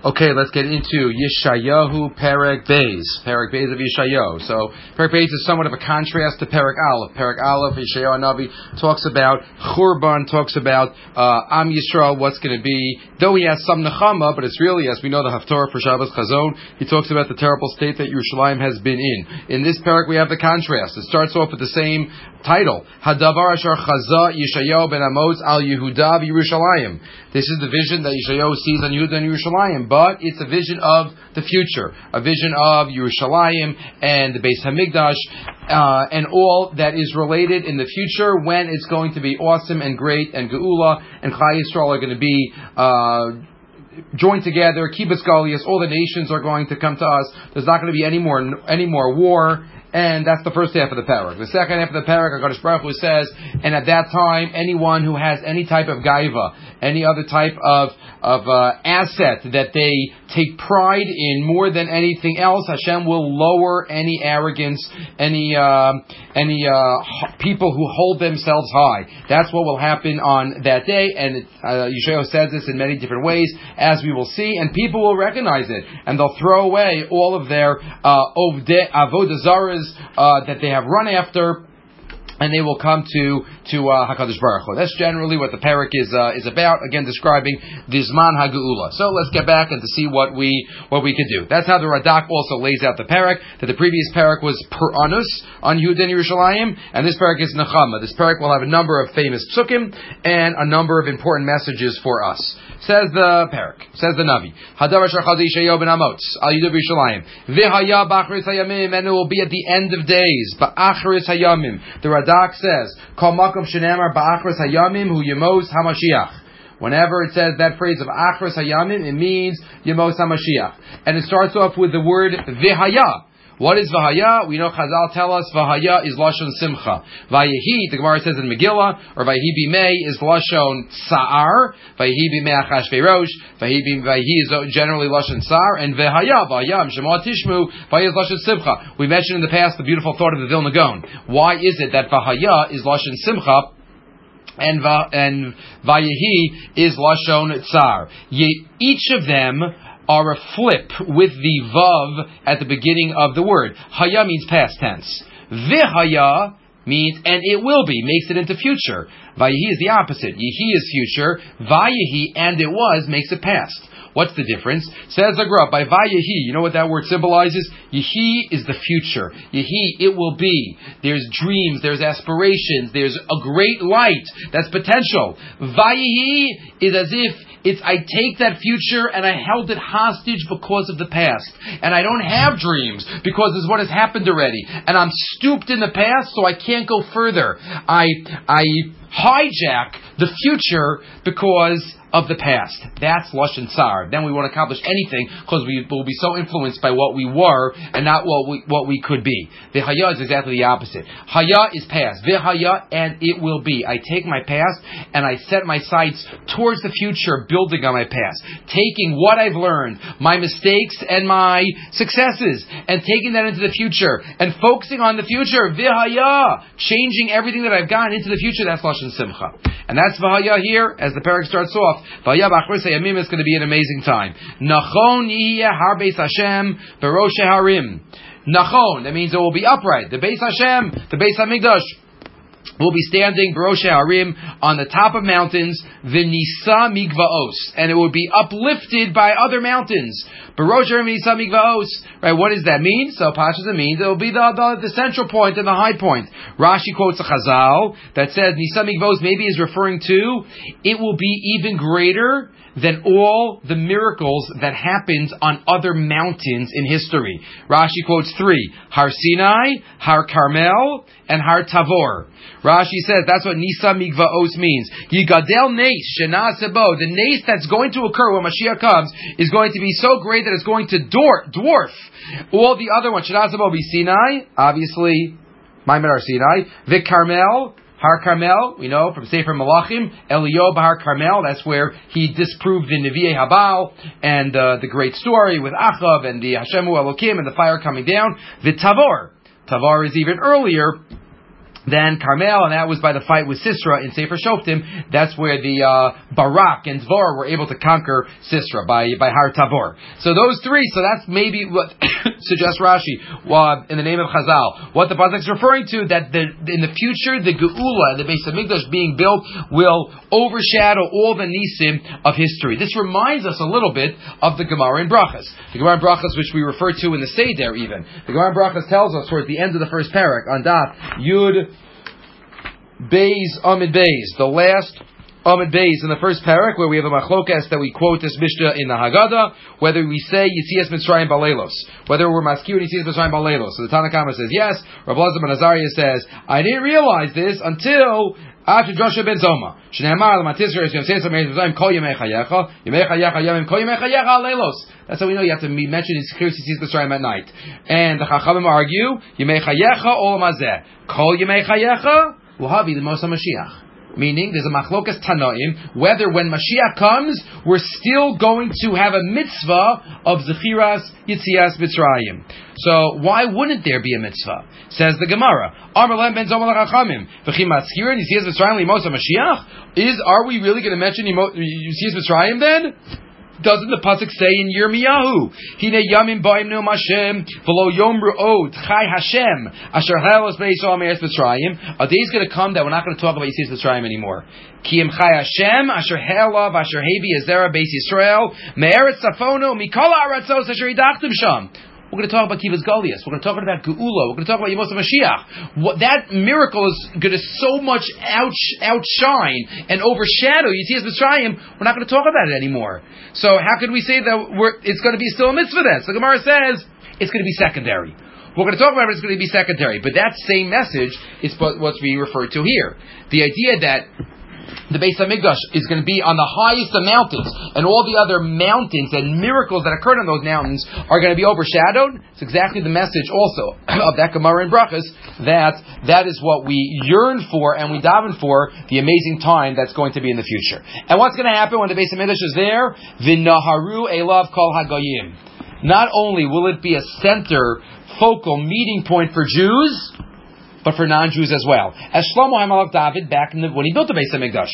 Okay, let's get into Yeshayahu Perek Beis. Perek Beis of Yeshayahu. So, Perek Beis is somewhat of a contrast to Perek Aleph. Perek Aleph, Yeshayahu Navi talks about Churban, talks about Am Yisrael, what's going to be. Though he has some Nechama, but it's really, as we know, the Haftorah for Shabbos Chazon, he talks about the terrible state that Yerushalayim has been in. In this Perek, we have the contrast. It starts off with the same title. Hadavar Asher Chaza Yeshayahu ben Amos al Yehuda v'Yerushalayim. This is the vision that Yeshayahu sees on Yehuda and Yerushalayim, but it's a vision of the future, a vision of Yerushalayim and the Beis Hamikdash, and all that is related in the future when it's going to be awesome and great, and Geula and Klal Yisrael are going to be joined together. Kibbutz Galias, all the nations are going to come to us. There's not going to be any more war. And that's the first half of the parak. The second half of the parak, HaKadosh Baruch Hu says, and at that time, anyone who has any type of gaiva, any other type of asset that they take pride in more than anything else, Hashem will lower any arrogance, any people who hold themselves high. That's what will happen on that day, and Yeshayahu says this in many different ways, as we will see, and people will recognize it, and they'll throw away all of their avodah zaras that they have run after, and they will come to HaKadosh Baruch Hu. That's generally what the parak is about. Again, describing the Zman HaGeula. So let's get back and to see what we could do. That's how the Radak also lays out the parak. That the previous parak was Per Anus on Yehuda and Yerushalayim, and this parak is Nechama. This parak will have a number of famous psukim and a number of important messages for us. Says the parak, says the Navi, Hadavar Shachadi Yeshayahu ben Amos al Yehuda v'Yerushalayim v'haya b'achris hayamim, and it will be at the end of days. B'achris hayamim. The Radak says, Kol makom shenamar b'achris hayamim hu yemos hamashiach. Whenever it says that phrase of achris hayamim, it means yemos hamashiach, and it starts off with the word v'haya. What is Vahaya? We know Chazal tell us Vahaya is Lashon Simcha. Vayehi, the Gemara says in Megillah, or Vayehi Bimei is Lashon Sa'ar. Vayehi Bimei Achashverosh. Vayehi is generally Lashon Sa'ar. And Vahaya, Shema Tishmu, Vahaya is Lashon Simcha. We mentioned in the past the beautiful thought of the Vilna Gaon. Why is it that Vahaya is Lashon Simcha and Vayehi is Lashon Tsar? Each of them are a flip with the vav at the beginning of the word. Haya means past tense. Vihaya means and it will be, makes it into future. Vayehi is the opposite. Yehi is future. Vayehi and it was makes it past. What's the difference? Says the Gra, by Vayehi, you know what that word symbolizes? Yehi is the future. Yehi, it will be. There's dreams, there's aspirations, there's a great light. That's potential. Vayehi is as if I take that future and I held it hostage because of the past. And I don't have dreams because it's what has happened already. And I'm stooped in the past so I can't go further. I hijack the future because of the past. That's Lashon Tsar. Then we won't accomplish anything because we will be so influenced by what we were and not what we could be. V'haya is exactly the opposite. Haya is past. V'haya and it will be. I take my past and I set my sights towards the future, building on my past, taking what I've learned, my mistakes and my successes, and taking that into the future and focusing on the future. V'haya, changing everything that I've gotten into the future. That's Lashon Simcha, and that's V'haya here as the parak starts off. V'haya b'achris hayamim is going to be an amazing time. Nachon yiyeh har beis Hashem b'rosh harim. Nachon, that means it will be upright. The Beis Hashem, the Beis Hamikdash, will be standing b'rosh harim on the top of mountains. V'nisa migvaos, and it will be uplifted by other mountains. B'rosh harim v'nisa migvaos. Right? What does that mean? So Pashas it means it will be the central point and the high point. Rashi quotes a Chazal that says Nisa migvaos maybe is referring to it will be even greater than all the miracles that happened on other mountains in history. Rashi quotes three: Har Sinai, Har Carmel, and Har Tavor. Rashi says that's what Nisa Migvaos means. Yigadel Nes Shana Sebo. The Nes that's going to occur when Mashiach comes is going to be so great that it's going to dwarf all the other ones. Shana Sebo be Sinai, obviously, Maimon Har Sinai, Vic Carmel. Har Carmel, we know from Sefer Malachim, Eliyahu Har Carmel, that's where he disproved the Nevi'ei Habal, and the great story with Achav, and the Hashemu Elokim, and the fire coming down. The Tavor is even earlier, Then Carmel, and that was by the fight with Sisera in Sefer Shoftim. That's where the Barak and Dvorah were able to conquer Sisera by Har Tabor. So those three. So that's maybe what suggests Rashi in the name of Chazal. What the pasuk is referring to, that in the future the Geula, the Beis Hamikdash being built, will overshadow all the nisim of history. This reminds us a little bit of the Gemara in Brachas. The Gemara in Brachas, which we refer to in the Seder even. The Gemara in Brachas tells us towards the end of the first parak on Daf Yud Beis Amid Beis, the last Amid Beis in the first parak, where we have a machlokas that we quote this Mishnah in the Haggadah, whether we say Yitzias Mitzrayim Baleilos, whether we're maskir Yitzias Mitzrayim Baleilos. So the Tanna Kama says yes. Rav Elazar ben Azariah says, I didn't realize this until after Joshua ben Zoma. That's how we know you have to mention Yitzias Mitzrayim at night. And the Chachamim argue, Yemei Chayecha Olam Hazeh, Kol Yemei Chayecha Uhavi L'Mos HaMashiach. Meaning, there's a machlokas tanoim, whether when Mashiach comes, we're still going to have a mitzvah of Zechiras Yitzias Mitzrayim. So, why wouldn't there be a mitzvah? Says the Gemara. Are we really going to mention Yitzias Mitzrayim then? Doesn't the pasuk say in Yirmiyahu, Hine Yamim Ba'im Neum Hashem, V'lo Yom Ru'od Chai Hashem, Asher Halos Be'Yisrael Me'eretz Mitzrayim. A day is going to come that we're not going to talk about Yitzias Mitzrayim anymore. Ki Im Chai Hashem, Asher Halav, Asher Hevi Ezera Beis Yisrael, Me'eretz Safono, Mikol Ha'aratzos Asher Yidachtem Sham. We're going to talk about Kivas Goliath. We're going to talk about Geula. We're going to talk about Yemos HaMashiach. That miracle is going to so much outshine and overshadow Yitzias Mitzrayim, we're not going to talk about it anymore. So how could we say that it's going to be still a mitzvah then? So the Gemara says it's going to be secondary. We're going to talk about it, it's going to be secondary. But that same message is what's being referred to here. The idea that the Beis Hamikdash is going to be on the highest of mountains, and all the other mountains and miracles that occurred on those mountains are going to be overshadowed. It's exactly the message also of that Gemara in Brachas, that is what we yearn for and we daven for, the amazing time that's going to be in the future. And what's going to happen when the Beis Hamikdash is there? V'naharu elav kol hagoyim. Not only will it be a center, focal meeting point for Jews, but for non-Jews as well. As Shlomo HaMelech David back when he built the Beis Hamikdash.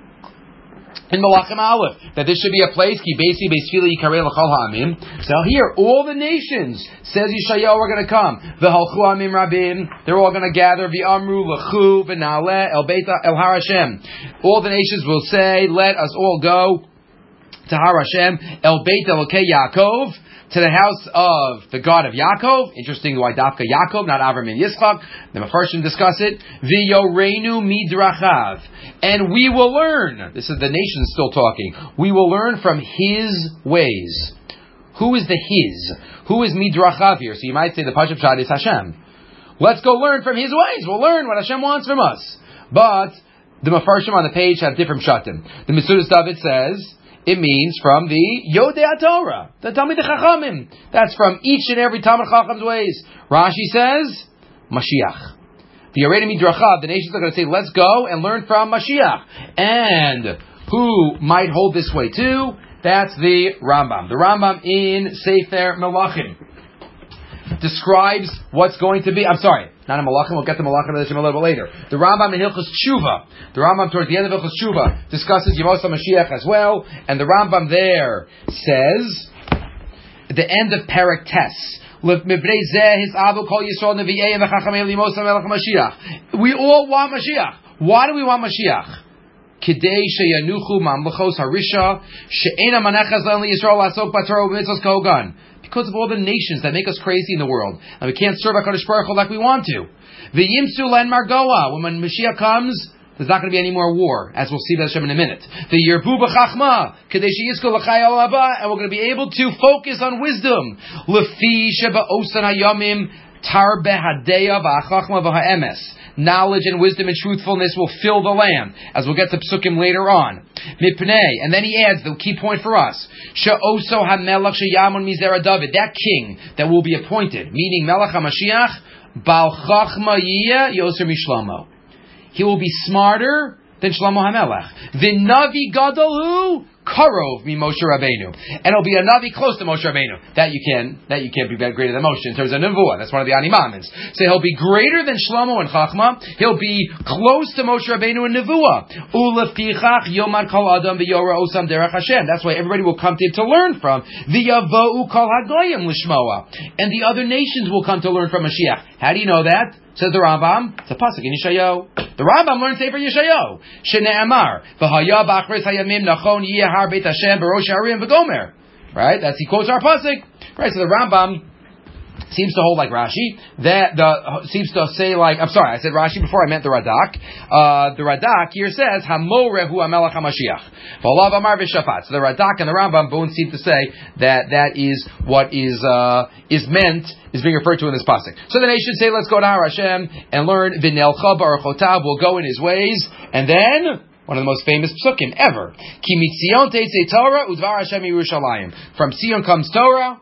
In Malachim Aleph, that this should be a place, Ki Beisi Beis Tefillah Yikarei L'Chol Ha'amim. So here, all the nations, says Yeshayahu, are going to come. V'halchu Amim Rabim, they're all going to gather. V'amru L'chu V'na'aleh El Beit El Har Hashem. All the nations will say, let us all go to Har Hashem, El Beit Elokei Yaakov, to the house of the God of Yaakov. Interesting, why Dafka Yaakov, not Avram and Yitzchak. The Mefarshim discuss it. V'yoreinu midrachav. And we will learn. This is the nation still talking. We will learn from His ways. Who is the His? Who is midrachav here? So you might say the Pashup Shad is Hashem. Let's go learn from His ways. We'll learn what Hashem wants from us. But the Mefarshim on the page have different shatim. The Mesudas David says, it means from the Yodei Torah, the Talmidei Chachamim. That's from each and every Talmid Chacham's ways. Rashi says, Mashiach. The Yorei Midrachav, the nations are going to say, let's go and learn from Mashiach. And who might hold this way too? That's the Rambam. The Rambam in Sefer Melachim describes what's going to be. I'm sorry, not in Malachim. We'll get to Malachim a little bit later. The Rambam in Hilchos Tshuva. The Rambam towards the end of Hilchos Tshuva discusses Yemos HaMashiach as well, and the Rambam there says the end of Perek Tes. We all want Mashiach. Why do we want Mashiach? Kidei sheyanuchu mamlechos harisha she'ena manechas l'en Yisrael asok b'Torah u'mitzvos kogan. Because of all the nations that make us crazy in the world, and we can't serve HaKadosh Baruch Hu like we want to. V'yimsu len margoa. When Mashiach comes, there's not going to be any more war, as we'll see Hashem in a minute. The Yerbu b'chachma, kadei sheyizko l'chai olam haba, and we're going to be able to focus on wisdom. Lefi sheba'osan hayamim tar behadeya v'achachma v'ha'emes. Knowledge and wisdom and truthfulness will fill the land, as we'll get to Psukim later on. Mipnei, and then he adds the key point for us: She'oso hamelach sheyamun mizera David, that king that will be appointed, meaning Melech HaMashiach, Bal Chachma Yiyeh Yoser Mishlomo. He will be smarter than Shlomo HaMelech. V'navi gadol hu karov mi Moshe Rabbeinu, and he'll be a navi close to Moshe Rabbeinu. That you can be greater than Moshe in terms of nevuah. That's one of the animamins. So he'll be greater than Shlomo and Chachma. He'll be close to Moshe Rabbeinu in nevuah. Uleftichach yomad kol adam v'yora osam derech Hashem. That's why everybody will come to him to learn from. V'yavohu kol hagoyim lishmoa, and the other nations will come to learn from Mashiach. How do you know that? Says the Rambam. It's a pasuk in Yeshayahu. The Rambam learned Sefer Yeshayahu. Shene'amar v'haya b'achris hayamim nachon yehar beit Hashem b'rosh harim v'gomer. Right? He quotes our pasuk. Right? So the Rambam seems to hold like Rashi. Seems to say like, I'm sorry, I said Rashi before, I meant the Radak. The Radak here says, Hamoreh hu HaMelech HaMashiach. V'olav amar v'shafat. So the Radak and the Rambam both seem to say that is what is being referred to in this pasuk. So then they should say, let's go to Har Hashem and learn V'nelcha b'archotav, we'll go in his ways, and then one of the most famous psukim ever. Ki mitzion teitzei Torah udvar Hashem Yerushalayim. From Zion comes Torah.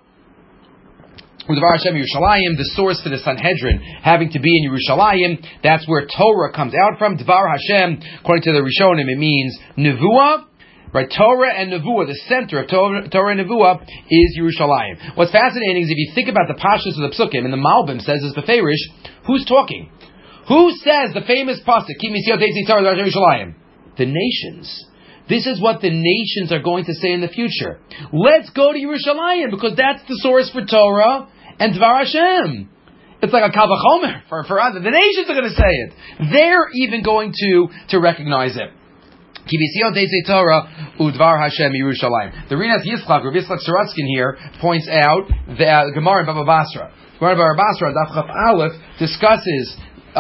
Udvar Hashem Yerushalayim, the source for the Sanhedrin having to be in Yerushalayim. That's where Torah comes out from. Dvar Hashem, according to the Rishonim, it means Nevuah. Right, Torah and Nevuah, the center of Torah and Nevuah is Yerushalayim. What's fascinating is if you think about the pashtus of the psukim, and the Malbim says as Beferish, who's talking? Who says the famous pasuk, Ki misiyot teitzei Torah udvar Hashem Yerushalayim? The nations. This is what the nations are going to say in the future. Let's go to Yerushalayim because that's the source for Torah and Dvar Hashem. It's like a Kal V'chomer for us. The nations are going to say it. They're even going to recognize it. Ki b'siyon teitzei Torah udvar Hashem Yerushalayim. The Rinas Yitzchak, Rav Yitzchak Sorotzkin here, points out that Gemara in Baba Basra. Gemara in Baba Basra, Daf Chaf Aleph, discusses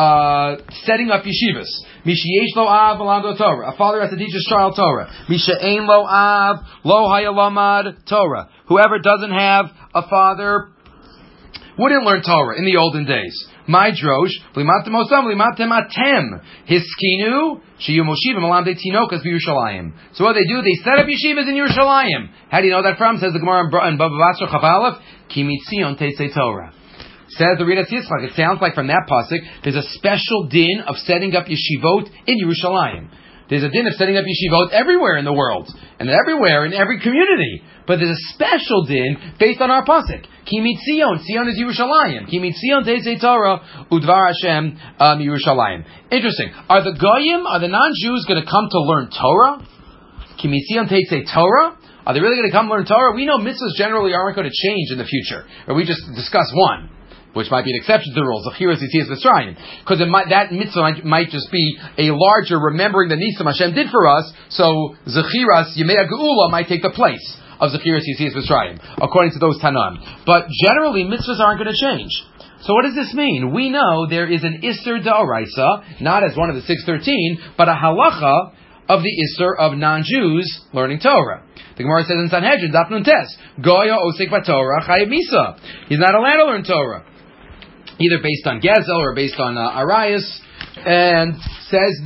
setting up yeshivas. Misheyesh lo av v'lamdo Torah. A father has to teach his child Torah. Mishe'ein lo av lo hayalamad Torah. Whoever doesn't have a father wouldn't learn Torah in the olden days. My drosh, limatem osam, limatem atem. Hiskinu, shiyu moshivim alamde tinokas v'Yerushalayim. So what they do, they set up yeshivas in Yerushalayim. How do you know that from? Says the Gemara in Baba Basra Chaf Aleph, Ki mitzion teitzei Torah. Says the Rinas Yitzchak, it sounds like from that pasuk, there's a special din of setting up yeshivot in Yerushalayim. There's a din of setting up yeshivot everywhere in the world, and everywhere in every community. But there's a special din based on our pasuk. Ki mitzion, Zion is Yerushalayim. Ki mitzion teitzei Torah udvar Hashem Yerushalayim. Interesting. Are the goyim, are the non-Jews going to come to learn Torah? Ki mitzion teitzei Torah? Are they really going to come learn Torah? We know mitzvahs generally aren't going to change in the future. Or we just discuss one, which might be an exception to the rules of Chiras Yitzias Mitzrayim, because that mitzvah might just be a larger remembering the Nisim Hashem did for us. So Zechiras Yemei Geula might take the place of Zechiras Yitzias Mitzrayim, according to those Tanam. But generally, mitzvahs aren't going to change. So what does this mean? We know there is an Isser D'Oraisa, not as one of the 613, but a halacha of the Isser of non-Jews learning Torah. The Gemara says in Sanhedrin, Daf Nun Tes, Goya Osek B'Torah Chayav Misa. He's not allowed to learn Torah, either based on Gezel or based on Arias. And says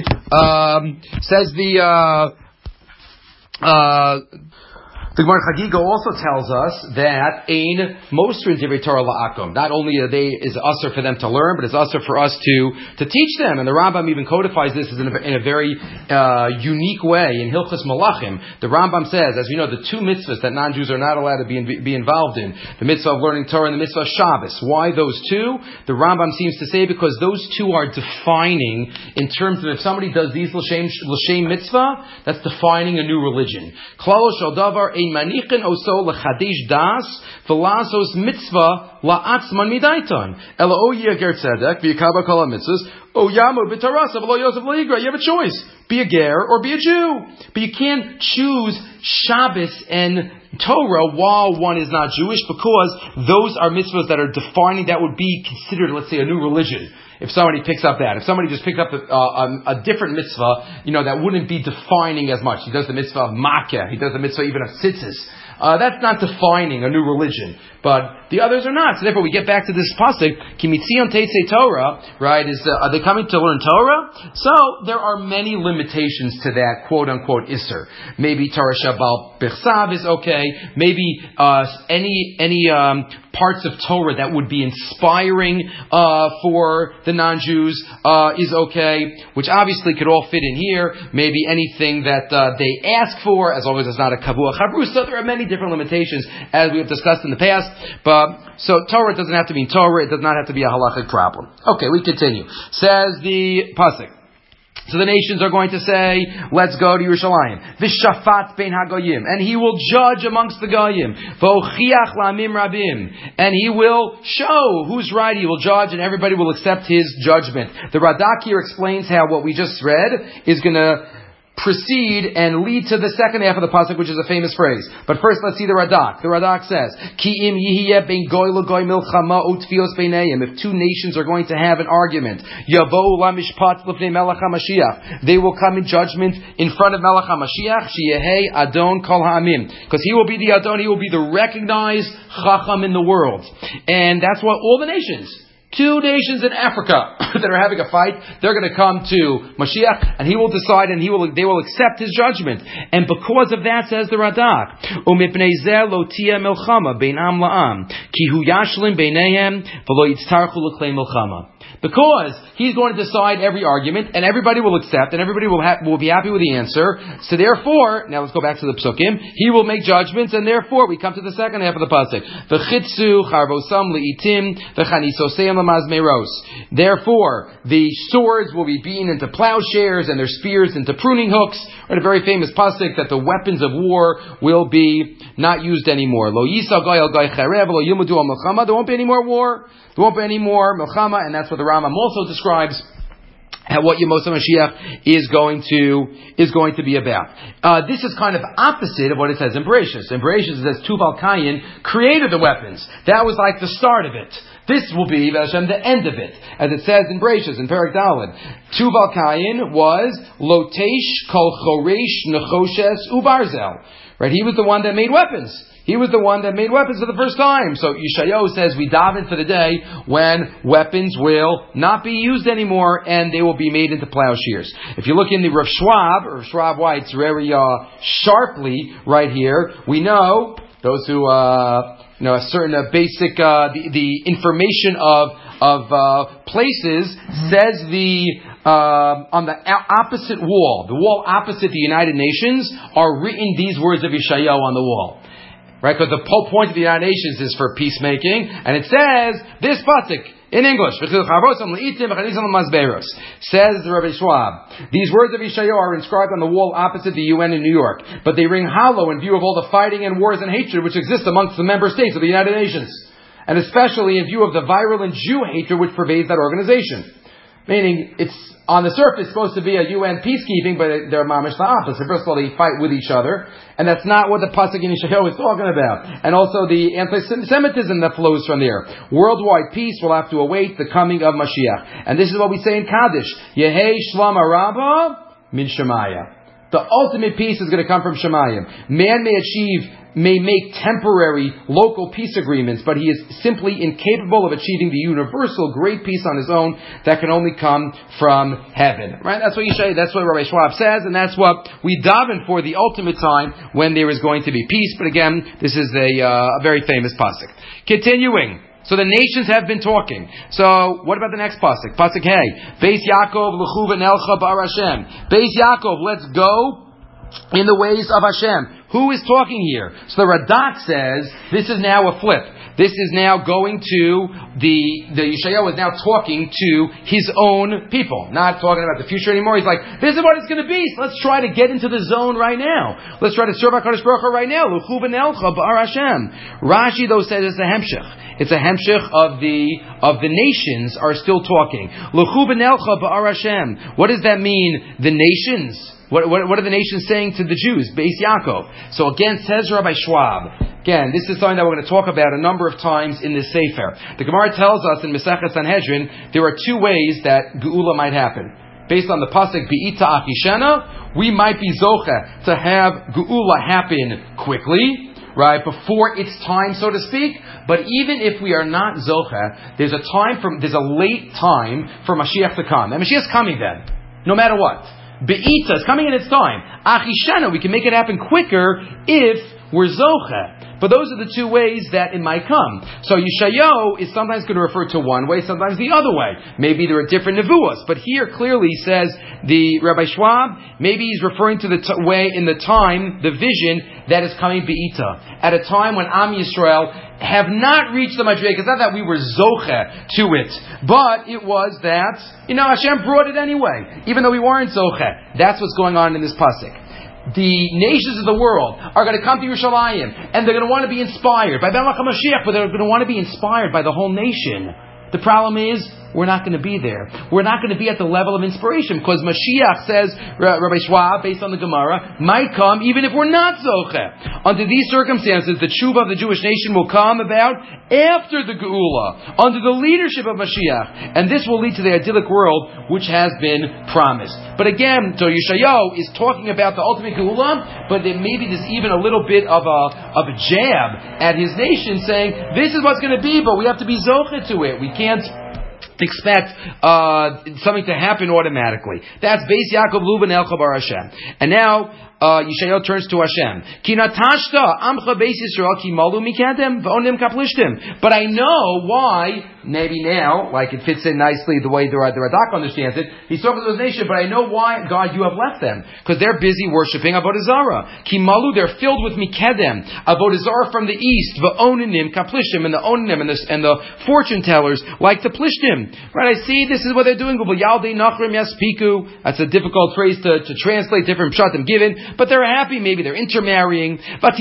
the Gemara Chagiga also tells us that ein mostrin divrei Torah la'akum. Not only is usher for them to learn, but it's usher for us to teach them. And the Rambam even codifies this in a very unique way in Hilchos Malachim. The Rambam says, as we know, the two mitzvahs that non-Jews are not allowed to be involved in, the mitzvah of learning Torah and the mitzvah of Shabbos. Why those two? The Rambam seems to say because those two are defining in terms of if somebody does these l'shem mitzvah, that's defining a new religion. Klal shel davar manichin oso lechadesh das v'lasos mitzvah la'atzman midaiton ela o yeger tzedek v'yikaba kol mitzvahs o yamud b'tarasa v'lo yosef lo'igra. You have a choice: be a ger or be a Jew. But you can't choose Shabbos and Torah while one is not Jewish, because those are mitzvahs that are defining. That would be considered, let's say, a new religion. If somebody picks up that, if somebody just picked up a different mitzvah, that wouldn't be defining as much. He does the mitzvah of makeh, he does the mitzvah even of tzitzis. That's not defining a new religion, but the others are not. So therefore, we get back to this pasuk, Kimitzion Tetzei Torah, right? Are they coming to learn Torah? So there are many limitations to that quote unquote Isser. Maybe Torah Shabbat Bechsav is okay. Maybe any parts of Torah that would be inspiring for the non-Jews is okay, which obviously could all fit in here. Maybe anything that they ask for, as long as it's not a Kavua Chavrusa. There are many different limitations, as we have discussed in the past. But so Torah doesn't have to mean Torah. It does not have to be a halachic problem. Okay, we continue. Says the pasuk. So the nations are going to say, let's go to Yerushalayim. V'shafat bein hagoyim. And he will judge amongst the goyim. V'ochiach la'amim rabim. And he will show who's right. He will judge and everybody will accept his judgment. The Radak here explains how what we just read is going to proceed and lead to the second half of the pasuk, which is a famous phrase. But first, let's see the Radak. The Radak says, "Ki im yihiyeh ben goy legoy milchama utfios beineim." If two nations are going to have an argument, yavo lamishpat lefnei melech hamashiach, they will come in judgment in front of melech hamashiach. Sheyehei adon kol ha'amim, because he will be the adon, he will be the recognized chacham in the world, and that's what all the nations. Two nations in Africa that are having a fight, they're going to come to Mashiach, and he will decide, and they will accept his judgment. And because of that, says the Radak, "Umipnei zeh lo tia milchama bein am la'am, ki hu yashlim beinehem v'lo yitztarchu l'klei milchama." Because he's going to decide every argument, and everybody will accept, and everybody will be happy with the answer. So therefore, now let's go back to the psukim. He will make judgments, and therefore we come to the second half of the pasuk. V'chitzu charvosam li'itim v'chanisoseim lamazmeros. Therefore, the swords will be beaten into plowshares, and their spears into pruning hooks. Right, a very famous pasuk that the weapons of war will be not used anymore. Lo yisa goy al goy cherev lo yumudu al milchama. There won't be any more war. There won't be any more milchama, and that's what the Rambam also describes what Yemos HaMashiach is going to be about. This is kind of opposite of what it says in Bereshis. In Bereshis it says Tuval Kayin created the weapons. That was like the start of it. This will be, Hashem, the end of it. As it says in Bereshis, in Perek Daled. Tuval Kayin was Lotesh Kol Choresh Nechoshes Ubarzel. Right? He was the one that made weapons. He was the one that made weapons for the first time. So Yeshayahu says we daven for the day when weapons will not be used anymore and they will be made into plowshares. If you look in the Rav Schwab writes very sharply right here. We know those who a certain basic the information of places says on the opposite wall, the wall opposite the United Nations, are written these words of Yeshayahu on the wall. Right, because the whole point of the United Nations is for peacemaking, and it says this pasuk in English. Says the Rabbi Schwab, these words of Yeshayahu are inscribed on the wall opposite the UN in New York, but they ring hollow in view of all the fighting and wars and hatred which exist amongst the member states of the United Nations, and especially in view of the virulent Jew hatred which pervades that organization. Meaning, it's on the surface supposed to be a UN peacekeeping, but they're mamish the opposite. First of all, they fight with each other, and that's not what the pasuk in Yeshayahu is talking about. And also the anti-Semitism that flows from there. Worldwide peace will have to await the coming of Mashiach. And this is what we say in Kaddish: Yehei Shlam Araba min Shemaya. The ultimate peace is going to come from Shemayim. Man may make temporary local peace agreements, but he is simply incapable of achieving the universal great peace on his own that can only come from heaven. Right? That's what that's what Rabbi Schwab says, and that's what we daven for, the ultimate time when there is going to be peace. But again, this is a very famous pasuk. Continuing. So the nations have been talking. So what about the next pasuk? Pasuk Hey. Beis Yaakov l'chu v'nelcha bar Hashem. Beis Yaakov, let's go in the ways of Hashem. Who is talking here? So the Radak says this is now a flip. This is now going to the Yeshayahu is now talking to his own people, not talking about the future anymore. He's like, this is what it's going to be. So let's try to get into the zone right now. Let's try to serve HaKadosh Baruch Hu right now. L'chu v'nelcha bar Hashem. Rashi though says it's a hemshech. It's a hemshech of the nations are still talking. L'chu v'nelcha bar Hashem. What does that mean? The nations. What are the nations saying to the Jews? Beis Yaakov. So again, says Rabbi Schwab. Again, this is something that we're going to talk about a number of times in this Sefer. The Gemara tells us in Masechet Sanhedrin there are two ways that Geula might happen. Based on the pasuk Be'ita Achishena, we might be zocha to have Geula happen quickly, right, before it's time, so to speak. But even if we are not zocha, there's a late time for Mashiach to come. And Mashiach's coming then, no matter what. Be'ita is coming in its time. Achishana, we can make it happen quicker if we're zocha. But those are the two ways that it might come. So Yeshayahu is sometimes going to refer to one way, sometimes the other way. Maybe there are different nevuos. But here clearly says the Rabbi Schwab, maybe he's referring to the way in the time, the vision that is coming be'ita. At a time when Am Yisrael have not reached the Madrega. It's not that we were zoche to it, but it was that, Hashem brought it anyway, even though we weren't zoche. That's what's going on in this pasuk. The nations of the world are going to come to Yerushalayim, and they're going to want to be inspired by Ben Lacham Mashiach, but they're going to want to be inspired by the whole nation. The problem is, we're not going to be there. We're not going to be at the level of inspiration, because Mashiach, says Rabbi Schwab, based on the Gemara, might come even if we're not zoche. Under these circumstances, the tshuva of the Jewish nation will come about after the Geula, under the leadership of Mashiach, and this will lead to the idyllic world which has been promised. But again, so Yeshayahu is talking about the ultimate Geula, but there maybe there's even a little bit of a jab at his nation, saying this is what's going to be, but we have to be zoche to it. We can't expect something to happen automatically. That's Beis Yaakov Luban El Chabar Hashem. And now Yeshayahu turns to Hashem. Ki natashta amcha Beis Yisrael ki malu mikadem v'onim kaplishtim. But I know why. Maybe now, like it fits in nicely the way the Radak understands it. He's talking to his nation, but I know why, God, you have left them, because they're busy worshiping Avodah Zarah. Ki malu, they're filled with mikadem, Avodah Zarah from the east, v'onim kaplishtim, and the onim and the fortune tellers like the plishtim. Right? I see this is what they're doing. That's a difficult phrase to translate, different pshatim given, but they're happy. Maybe they're intermarrying. They're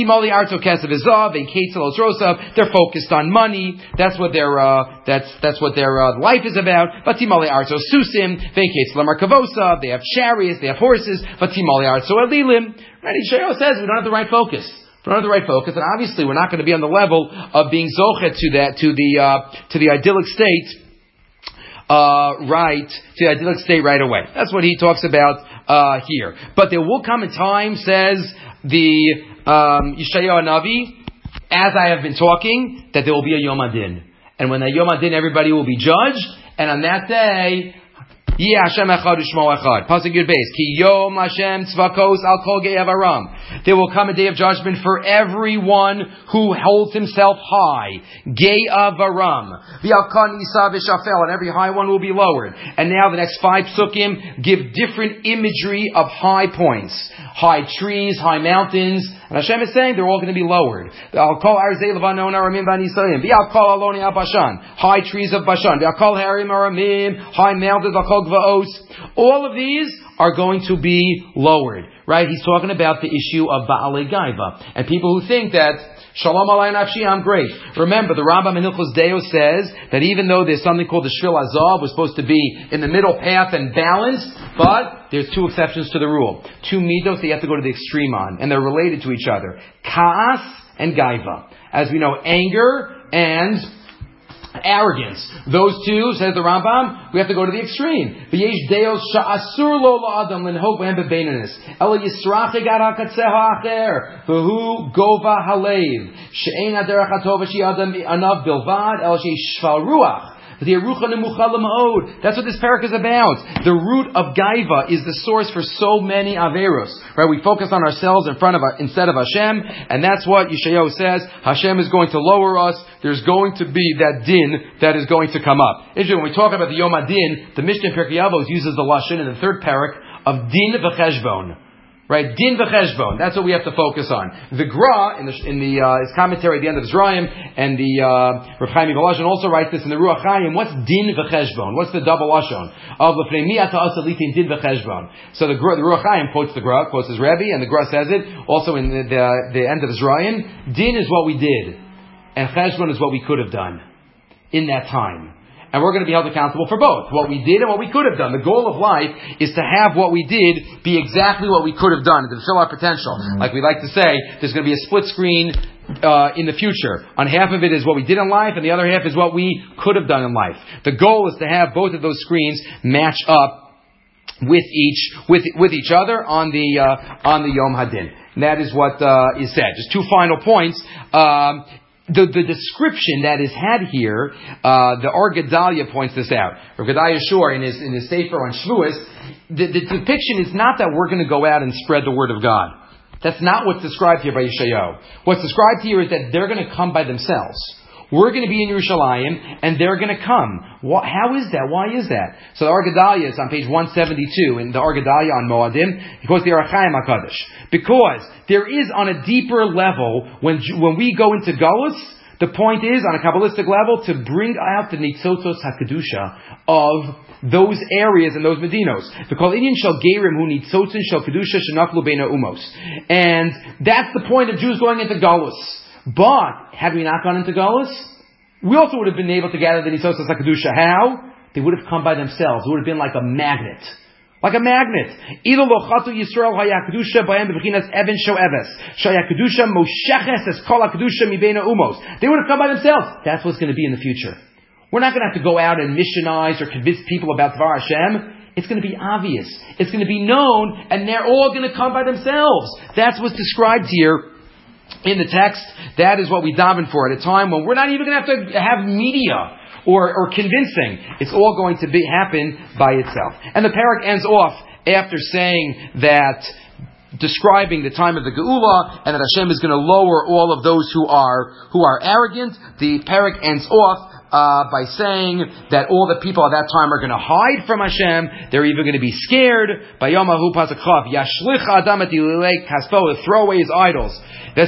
focused on money. That's what their life is about. They have chariots, they have horses. Right? Yeshayahu says we don't have the right focus. We don't have the right focus, and obviously we're not going to be on the level of being zoche to the idyllic state. To the idyllic state right away. That's what he talks about here. But there will come a time, says the Yeshayahu Navi, as I have been talking, that there will be a Yom Adin. And when that Yom Adin, everybody will be judged, and on that day, Hashem echad u'shmo echad. Pasuk Yud Beis. Ki yom Hashem tzvakos al kol ge'ev aram. There will come a day of judgment for everyone who holds himself high. Ge'ev aram. V'alkan isa v'shafel. And every high one will be lowered. And now the next 5 psukim give different imagery of high points. High trees, high mountains. And Hashem is saying they're all going to be lowered. I'll call Arzei Levanon Aramim Banisayim. I'll call Aloni Al Bashan. High trees of Bashan. I'll call Harim Aramim. High mountains. I'll call Gvaos. All of these are going to be lowered. Right? He's talking about the issue of Baalei Gaiva. And people who think that Shalom Alay Nafshi, I'm great. Remember, the Rambam in Hilchos Deo says that even though there's something called the Shvil Azav, was supposed to be in the middle path and balanced, but there's 2 exceptions to the rule. 2 midos that you have to go to the extreme on, and they're related to each other. Ka'as and Gaiva. As we know, anger and arrogance. Those 2, says the Rambam, we have to go to the extreme. V'yesh deos sha'asur lo la'adam l'nhok b'hem b'beinanis. Ela yisrach egad ha'katzeha acher. V'hu gova halev. She'ein aderach hatova she'adam anav bilvad. Ela she'esh shval ruach. That's what this parak is about. The root of Gaiva is the source for so many averos. Right? We focus on ourselves instead of Hashem, and that's what Yeshayahu says. Hashem is going to lower us. There's going to be that din that is going to come up. When we talk about the Yom Adin, the Mishnah in Pirkei Avos uses the lashon in the 3rd parak of din v'cheshbon. Right, din v'cheshbon. That's what we have to focus on. The Gra in his commentary at the end of Zrayim, and the Rav Chaim Volozhin also writes this in the Ruach Chaim. What's din v'cheshbon? What's the double lashon of l'fnei mi ata asalitin din v'cheshbon? So the Ruach Chaim quotes the Gra, quotes his Rebbe, and the Gra says it also in the end of Zrayim. Din is what we did, and cheshbon is what we could have done in that time. And we're going to be held accountable for both. What we did and what we could have done. The goal of life is to have what we did be exactly what we could have done, to fulfill our potential. Like we like to say, there's going to be a split screen in the future. On half of it is what we did in life, and the other half is what we could have done in life. The goal is to have both of those screens match up with each other on the Yom Hadin. And that is what is said. Just two final points. The description that is had here, the Or Gedalia points this out. Or Gedalia Shor in his Sefer on Shavuos, the depiction is not that we're going to go out and spread the word of God. That's not what's described here by Yeshayahu. What's described here is that they're going to come by themselves. We're going to be in Yerushalayim, and they're going to come. How is that? Why is that? So the Or Gedalia is on page 172 in the Or Gedalia on Moadim. He quotes the Or HaChaim HaKadosh. Because there is on a deeper level, when we go into Galus, the point is, on a Kabbalistic level, to bring out the Nitzotos HaKedusha of those areas and those medinos. The Kol Inyan Shel Gerim Hu Nitzotzin Shel Kedusha Shenaflu Beina Umos. And that's the point of Jews going into Galus. But, had we not gone into Galus, we also would have been able to gather the Nitzotos HaKedusha. How? They would have come by themselves. It would have been like a magnet. Like a magnet. Ilo lochatu Yisrael hayakdusha b'ayim b'chinas even sho'eves. Shayakdusha mosheches es kol hakdusha mibeina umos. They would have come by themselves. That's what's going to be in the future. We're not going to have to go out and missionize or convince people about Dvar Hashem. It's going to be obvious. It's going to be known, and they're all going to come by themselves. That's what's described here in the text. That is what we daven for at a time when we're not even going to have media or convincing. It's all going to happen by itself. And the parak ends off after saying that, describing the time of the Geula, and that Hashem is going to lower all of those who are arrogant. The parak ends off by saying that all the people at that time are going to hide from Hashem. They're even going to be scared. Bayomahu pasakhav yashlich adam et ilei kaspo, to throw away his idols. That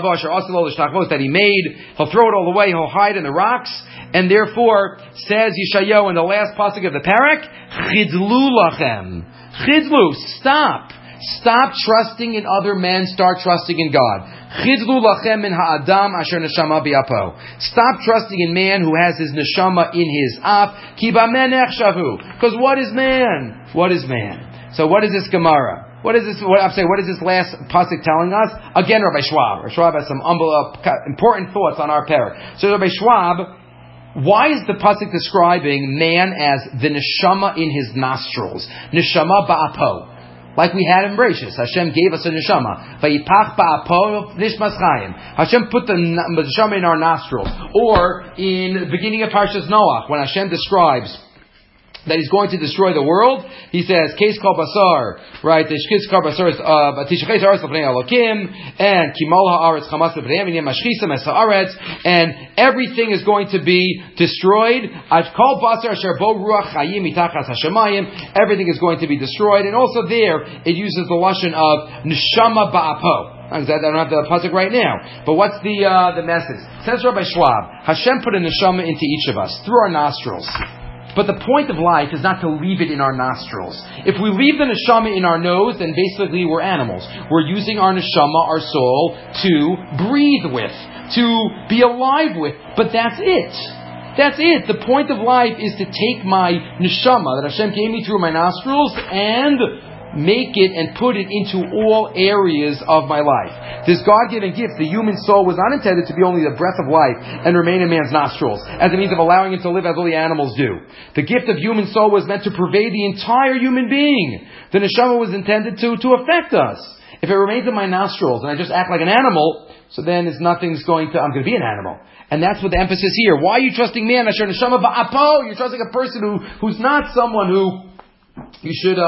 he made, he'll throw it all away. He'll hide in the rocks. And therefore, says Yeshayahu in the last pasuk of the parak, Chidlu lachem. Chidlu, stop. Stop trusting in other men, start trusting in God. Chidlu lachem min ha'adam asher neshama bi'apo. Stop trusting in man who has his neshama in his af. Ki b'menech shavu. Because what is man? What is man? So what is this Gemara? What is this last pasuk telling us? Again, Rabbi Schwab. Rabbi Schwab has some important thoughts on our parak. So Rabbi Schwab, why is the pasuk describing man as the neshama in his nostrils? Neshama ba'apo. Like we had in Bereshis. Hashem gave us a neshama. Vayipach ba'apo nishmas chayim. Hashem put the neshama in our nostrils. Or in the beginning of Parshas Noach, when Hashem describes that He's going to destroy the world, He says, Kes kol basar, right? Kes kol basar, Tishaches haaretz l'pnei Elokim, and Kimol haaretz chamas l'pnei Yem mashchisam es haaretz, and everything is going to be destroyed. Kol basar asher bo ruach chayim mitachas hashamayim, everything is going to be destroyed. And also there, it uses the lashon of neshama ba'apo. I don't have the pasuk right now, but what's the message? Says Rabbi Schwab, Hashem put a neshama into each of us through our nostrils. But the point of life is not to leave it in our nostrils. If we leave the neshama in our nose, then basically we're animals. We're using our neshama, our soul, to breathe with, to be alive with. But that's it. That's it. The point of life is to take my neshama that Hashem gave me through my nostrils and make it and put it into all areas of my life. This God-given gift, the human soul, was not intended to be only the breath of life and remain in man's nostrils, as a means of allowing him to live as all the animals do. The gift of human soul was meant to pervade the entire human being. The neshama was intended to affect us. If it remains in my nostrils and I just act like an animal, so then I'm going to be an animal. And that's what the emphasis here. Why are you trusting man? Asher neshama ba'apo. You're trusting a person who's not someone who you should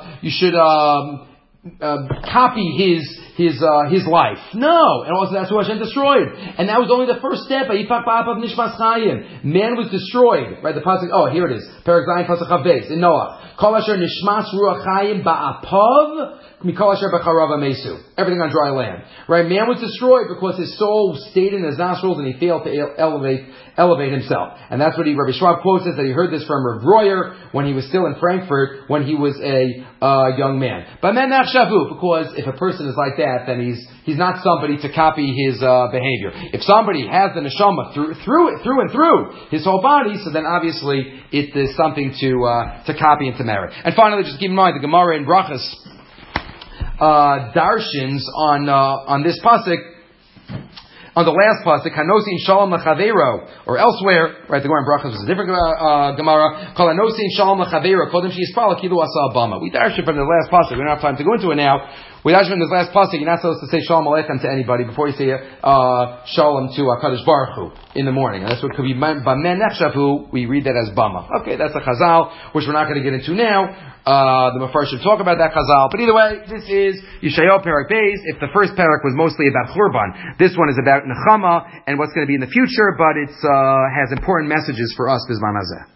copy his life. No, and also that's who Hashem destroyed, and that was only the first step. Man was destroyed. Right, the pasuk. Oh, here it is. Perek Zayin pasuk Chav Beis in Noach. Kol asher nishmas ruach chayim ba'apov mikol asher b'charav amesu. Everything on dry land. Right, man was destroyed because his soul stayed in his nostrils and he failed to elevate himself. And that's what Rabbi Schwab quotes us, that he heard this from Rav Royer when he was still in Frankfurt, when he was a young man. But men nach shavu, because if a person is like that, then he's not somebody to copy his behavior. If somebody has the neshama through and through his whole body, so then obviously it is something to copy and to merit. And finally, just keep in mind, the Gemara in Brachas darshins on this pasuk on the last pasuk, Hanosin Shalom L'Chaveiro, or elsewhere, right? The Gemara in Brachos was a different Gemara. Kol Hanosin Shalom L'Chaveiro, Kodem Sheyispal Kilu Asa Bama. We darshed from the last pasuk. We don't have time to go into it now. We darshed from this last pasuk. You're not supposed to say Shalom Aleichem to anybody before you say Shalom to Kadosh Baruch Hu in the morning. And that's what could be Bamen Nechshavu. We read that as Bama. Okay, that's a Chazal, which we're not going to get into now. The Mepharshim should talk about that Chazal. But either way, this is Yeshayahu Perek Beis. If the first Perek was mostly about Churban, this one is about Nechama and what's going to be in the future, but it has important messages for us, Bizman Hazeh.